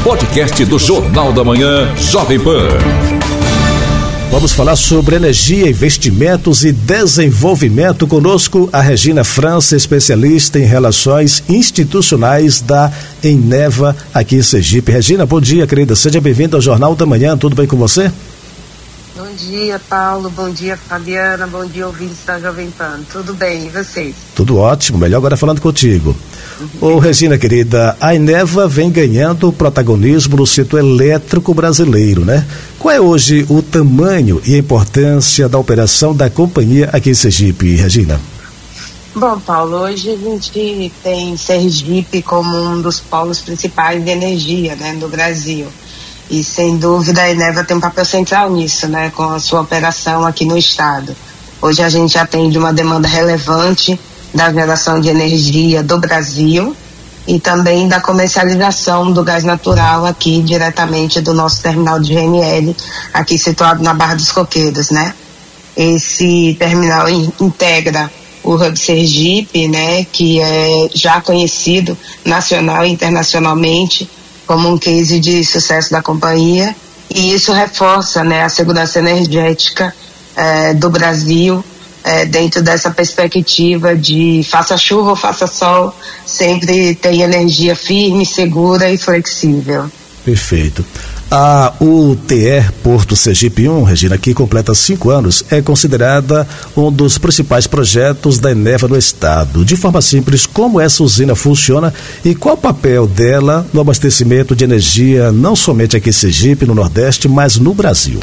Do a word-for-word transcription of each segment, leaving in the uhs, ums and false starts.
podcast do Jornal da Manhã, Jovem Pan. Vamos falar sobre energia, investimentos e desenvolvimento. Conosco a Regina França, especialista em relações institucionais da Eneva aqui em Sergipe. Regina, bom dia, querida. Seja bem-vinda ao Jornal da Manhã. Tudo bem com você? Bom dia, Paulo. Bom dia, Fabiana. Bom dia, ouvintes da Jovem Pan. Tudo bem, e vocês? Tudo ótimo. Melhor agora falando contigo. Ô, Regina, querida, a Eneva vem ganhando protagonismo no setor elétrico brasileiro, né? Qual é hoje o tamanho e a importância da operação da companhia aqui em Sergipe, Regina? Bom, Paulo, hoje a gente tem Sergipe como um dos polos principais de energia, né, do Brasil. E, sem dúvida, a Eneva tem um papel central nisso, né, com a sua operação aqui no estado. Hoje a gente atende uma demanda relevante da geração de energia do Brasil e também da comercialização do gás natural aqui diretamente do nosso terminal de G N L, aqui situado na Barra dos Coqueiros, né? Esse terminal in- integra o Hub Sergipe, né, que é já conhecido nacional e internacionalmente como um case de sucesso da companhia, e isso reforça, né, a segurança energética eh, do Brasil, eh, dentro dessa perspectiva de faça chuva ou faça sol, sempre tem energia firme, segura e flexível. Perfeito. A U T E Porto Sergipe um, Regina, que completa cinco anos, é considerada um dos principais projetos da Eneva no estado. De forma simples, como essa usina funciona e qual o papel dela no abastecimento de energia, não somente aqui em Sergipe, no Nordeste, mas no Brasil?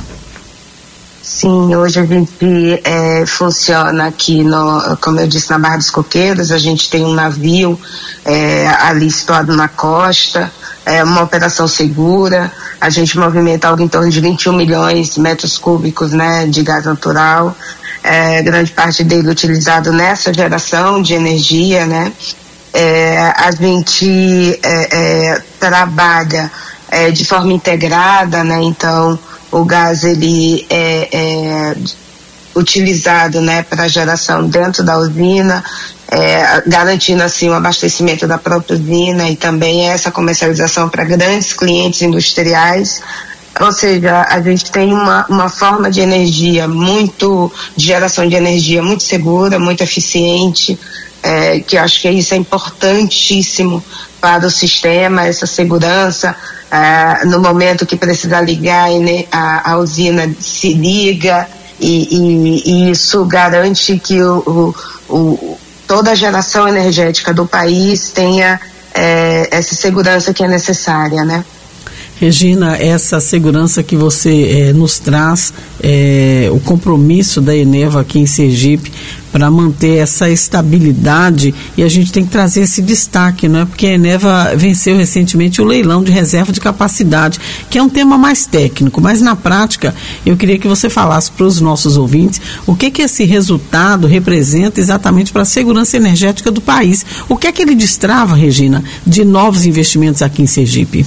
Sim, hoje a gente é, funciona aqui, no, como eu disse, na Barra dos Coqueiros. A gente tem um navio é, ali situado na costa, é uma operação segura. A gente movimenta algo em torno de vinte e um milhões de metros cúbicos, né, de gás natural, é, grande parte dele utilizado nessa geração de energia, né. É, a gente é, é, trabalha é, de forma integrada, né, então o gás ele é, é utilizado, né, para geração dentro da usina, é, garantindo assim o abastecimento da própria usina e também essa comercialização para grandes clientes industriais. Ou seja, a gente tem uma, uma forma de energia muito, de geração de energia muito segura, muito eficiente, é, que eu acho que isso é importantíssimo para o sistema, essa segurança. É, no momento que precisa ligar, a, a usina se liga e, e, e isso garante que o, o, o, toda a geração energética do país tenha é, essa segurança que é necessária, né? Regina, essa segurança que você eh, nos traz, eh, o compromisso da Eneva aqui em Sergipe para manter essa estabilidade, e a gente tem que trazer esse destaque, não é? Porque a Eneva venceu recentemente o leilão de reserva de capacidade, que é um tema mais técnico, mas na prática eu queria que você falasse para os nossos ouvintes o que que esse resultado representa exatamente para a segurança energética do país. O que é que ele destrava, Regina, de novos investimentos aqui em Sergipe?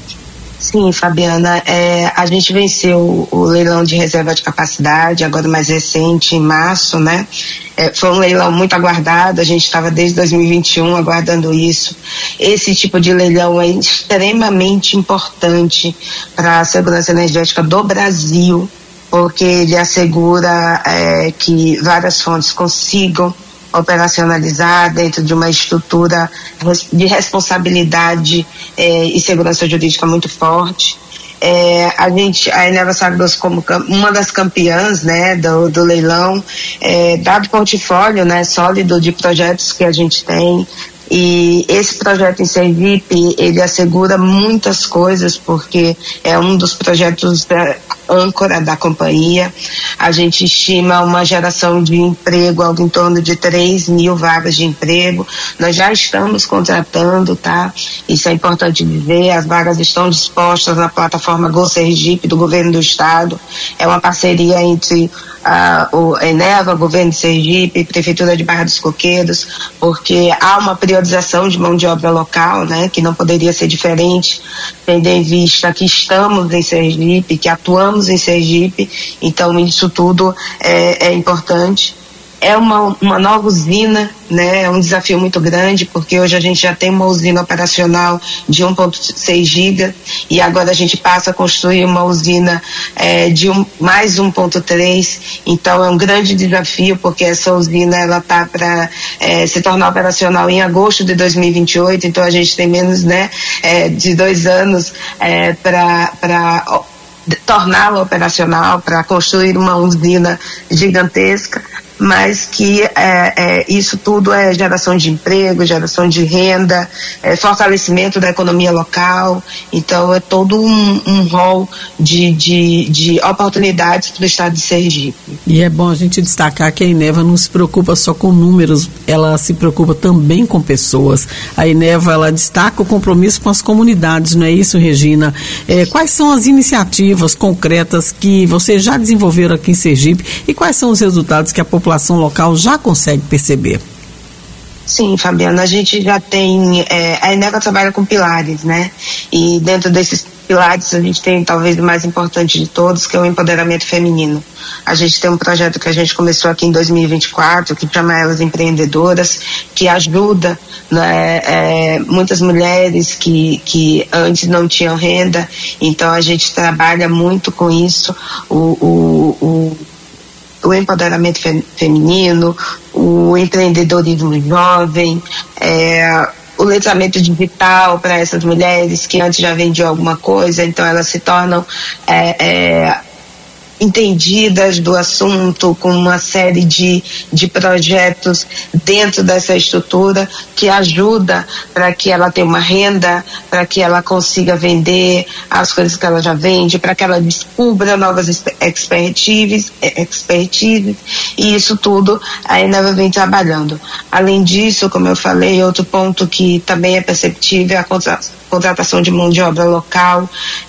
Sim, Fabiana, é, a gente venceu o, o leilão de reserva de capacidade, agora mais recente, em março, né? É, foi um leilão muito aguardado, a gente estava desde dois mil e vinte e um aguardando isso. Esse tipo de leilão é extremamente importante para a segurança energética do Brasil, porque ele assegura é, que várias fontes consigam operacionalizar dentro de uma estrutura de responsabilidade eh, e segurança jurídica muito forte. Eh, a gente, a Eneva sagrou-se como uma das campeãs, né, do, do leilão, eh, dado o portfólio, né, sólido de projetos que a gente tem. E esse projeto em Sergipe, ele assegura muitas coisas, porque é um dos projetos da âncora da companhia. A gente estima uma geração de emprego, algo em torno de três mil vagas de emprego. Nós já estamos contratando, tá? Isso é importante dizer, as vagas estão dispostas na plataforma Go Sergipe do governo do estado. É uma parceria entre uh, o Eneva, governo de Sergipe, Prefeitura de Barra dos Coqueiros, porque há uma priorização de mão de obra local, né, que não poderia ser diferente, tendo em vista que estamos em Sergipe, que atuamos em Sergipe, então isso tudo é, é importante. É uma, uma nova usina, né? É um desafio muito grande, porque hoje a gente já tem uma usina operacional de um ponto seis giga e agora a gente passa a construir uma usina é, de um, mais um ponto três. Então é um grande desafio, porque essa usina ela está para é, se tornar operacional em agosto de dois mil e vinte e oito, então a gente tem menos, né, é, de dois anos é, para para torná-la operacional, para construir uma usina gigantesca, mas que é, é, isso tudo é geração de emprego, geração de renda, é, fortalecimento da economia local. Então é todo um, um rol de, de, de oportunidades para o estado de Sergipe. E é bom a gente destacar que a Eneva não se preocupa só com números, ela se preocupa também com pessoas. A Eneva, ela destaca o compromisso com as comunidades, não é isso, Regina? É, quais são as iniciativas concretas que vocês já desenvolveram aqui em Sergipe e quais são os resultados que a população população local já consegue perceber? Sim, Fabiana, a gente já tem, é, a Eneva trabalha com pilares, né? E dentro desses pilares a gente tem talvez o mais importante de todos, que é o empoderamento feminino. A gente tem um projeto que a gente começou aqui em dois mil e vinte e quatro, que chama Elas Empreendedoras, que ajuda, né, é, muitas mulheres que, que antes não tinham renda. Então a gente trabalha muito com isso, o, o, o o empoderamento fe- feminino, o empreendedorismo jovem, é, o letramento digital para essas mulheres que antes já vendiam alguma coisa, então elas se tornam é, é, entendidas do assunto, com uma série de, de projetos dentro dessa estrutura que ajuda para que ela tenha uma renda, para que ela consiga vender as coisas que ela já vende, para que ela descubra novas expertises, expertises, e isso tudo a Eneva vem trabalhando. Além disso, como eu falei, outro ponto que também é perceptível é a contratação contratação de mão de obra local,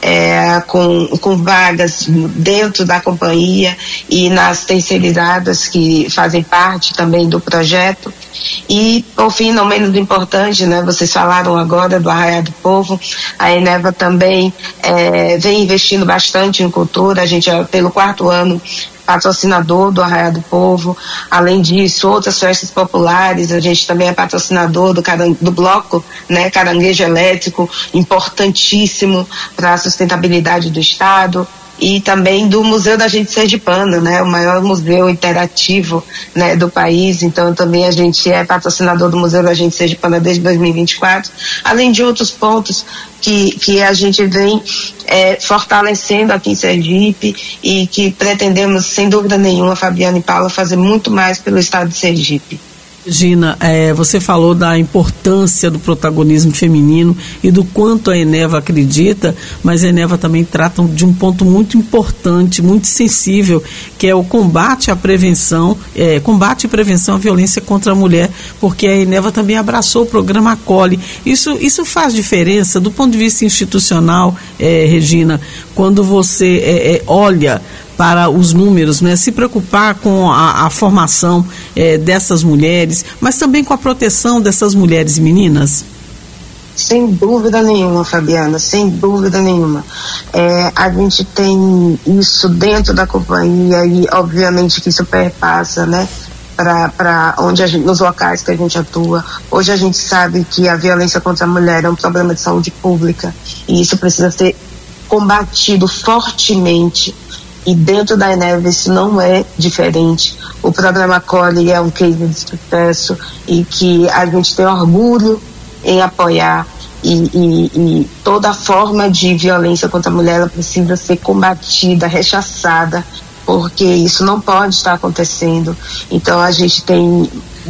é, com, com vagas dentro da companhia e nas terceirizadas que fazem parte também do projeto. E, por fim, não menos importante, né, vocês falaram agora do Arraial do Povo, a Eneva também é, vem investindo bastante em cultura. A gente é, pelo quarto ano, patrocinador do Arraial do Povo. Além disso, outras festas populares, a gente também é patrocinador do, caran- do bloco, né, Caranguejo Elétrico, importantíssimo para a sustentabilidade do estado, e também do Museu da Gente Sergipana, né, o maior museu interativo, né, do país. Então também a gente é patrocinador do Museu da Gente Sergipana desde dois mil e vinte e quatro, além de outros pontos que, que a gente vem é, fortalecendo aqui em Sergipe e que pretendemos, sem dúvida nenhuma, Fabiana e Paula, fazer muito mais pelo estado de Sergipe. Regina, é, você falou da importância do protagonismo feminino e do quanto a Eneva acredita, mas a Eneva também trata de um ponto muito importante, muito sensível, que é o combate à prevenção, é, combate e prevenção à violência contra a mulher, porque a Eneva também abraçou o programa Acolhe. Isso, isso faz diferença do ponto de vista institucional, é, Regina, quando você é, é, olha para os números, né? Se preocupar com a, a formação eh, dessas mulheres, mas também com a proteção dessas mulheres e meninas? Sem dúvida nenhuma, Fabiana, sem dúvida nenhuma. É, a gente tem isso dentro da companhia e, obviamente, que isso perpassa, né, para onde a gente, nos locais que a gente atua. Hoje a gente sabe que a violência contra a mulher é um problema de saúde pública e isso precisa ser combatido fortemente. E dentro da Eneva isso não é diferente. O programa Acolhe é um case de sucesso e que a gente tem orgulho em apoiar, e, e, e toda forma de violência contra a mulher ela precisa ser combatida, rechaçada, porque isso não pode estar acontecendo. Então a gente tem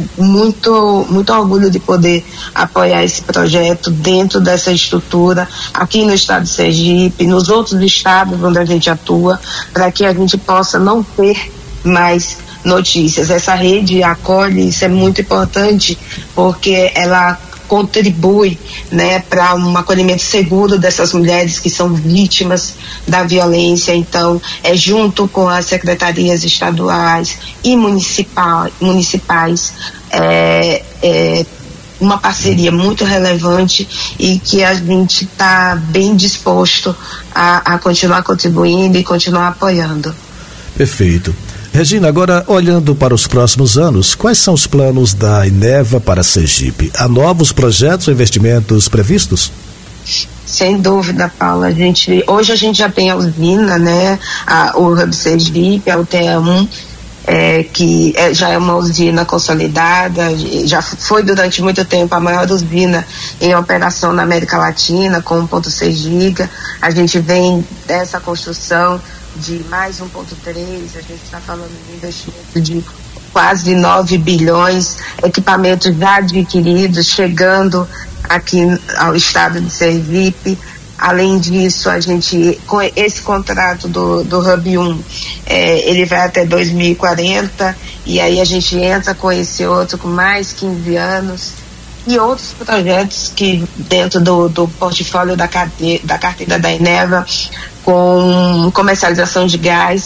muito, muito orgulho de poder apoiar esse projeto dentro dessa estrutura aqui no estado de Sergipe, nos outros estados onde a gente atua, para que a gente possa não ter mais notícias. Essa rede Acolhe, isso é muito importante, porque ela contribui, né, para um acolhimento seguro dessas mulheres que são vítimas da violência. Então, é junto com as secretarias estaduais e municipal, municipais, é, é uma parceria muito relevante e que a gente está bem disposto a, a continuar contribuindo e continuar apoiando. Perfeito. Regina, agora olhando para os próximos anos, quais são os planos da Eneva para Sergipe? Há novos projetos ou investimentos previstos? Sem dúvida, Paula. A gente, hoje a gente já tem a usina, né? A, o Hub Sergipe, a U T E um, é, que é, já é uma usina consolidada, já foi durante muito tempo a maior usina em operação na América Latina, com um ponto seis giga. A gente vem dessa construção de mais um ponto três, a gente está falando de investimento de quase nove bilhões, equipamentos já adquiridos, chegando aqui ao estado de Sergipe. Além disso, a gente, com esse contrato do, do Hub um, é, ele vai até dois mil e quarenta, e aí a gente entra com esse outro com mais quinze anos, e outros projetos que dentro do, do portfólio da carteira, da carteira da Eneva, com comercialização de gás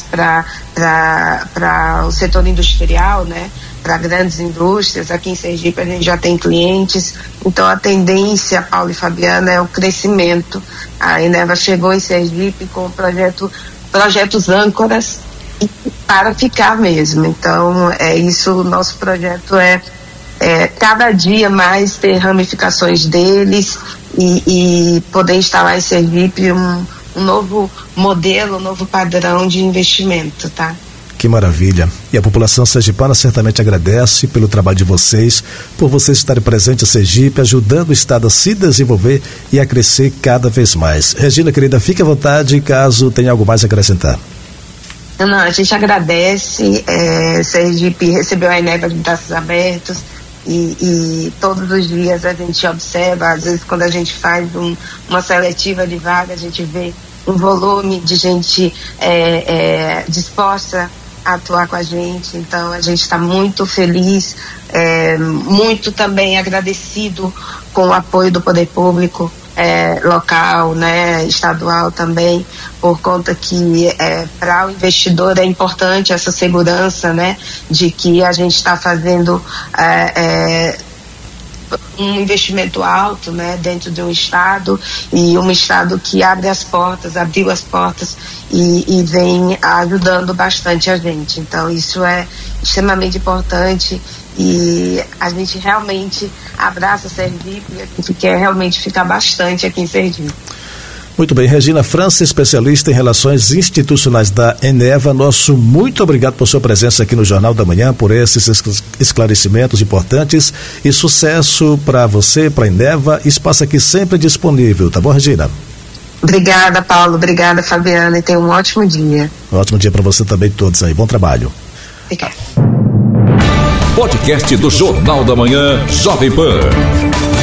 para o setor industrial, né? Para grandes indústrias. Aqui em Sergipe a gente já tem clientes, então a tendência, Paulo e Fabiana, é o crescimento. A Eneva chegou em Sergipe com projeto, projetos âncoras para ficar mesmo. Então é isso, o nosso projeto é, é cada dia mais ter ramificações deles e, e poder instalar em Sergipe um, um novo modelo, um novo padrão de investimento, tá? Que maravilha. E a população sergipana certamente agradece pelo trabalho de vocês, por vocês estarem presentes em Sergipe, ajudando o estado a se desenvolver e a crescer cada vez mais. Regina, querida, fique à vontade caso tenha algo mais a acrescentar. Não, a gente agradece. É, Sergipe recebeu a Eneva de braços abertos e, e todos os dias a gente observa, às vezes quando a gente faz um, uma seletiva de vaga, a gente vê um volume de gente é, é, disposta a atuar com a gente. Então a gente está muito feliz, é, muito também agradecido com o apoio do poder público é, local, né, estadual também, por conta que é, para o investidor é importante essa segurança, né, de que a gente está fazendo é, é, um investimento alto, né, dentro de um estado, e um estado que abre as portas, abriu as portas e, e vem ajudando bastante a gente. Então isso é extremamente importante e a gente realmente abraça Sergipe e a gente quer realmente ficar bastante aqui em Sergipe. Muito bem, Regina França, especialista em relações institucionais da Eneva, nosso muito obrigado por sua presença aqui no Jornal da Manhã, por esses esclarecimentos importantes e sucesso para você, para a Eneva, espaço aqui sempre disponível, tá bom, Regina? Obrigada, Paulo, obrigada, Fabiana, e tenha um ótimo dia. Um ótimo dia para você também, todos aí, bom trabalho. Obrigada. Podcast do Jornal da Manhã, Jovem Pan.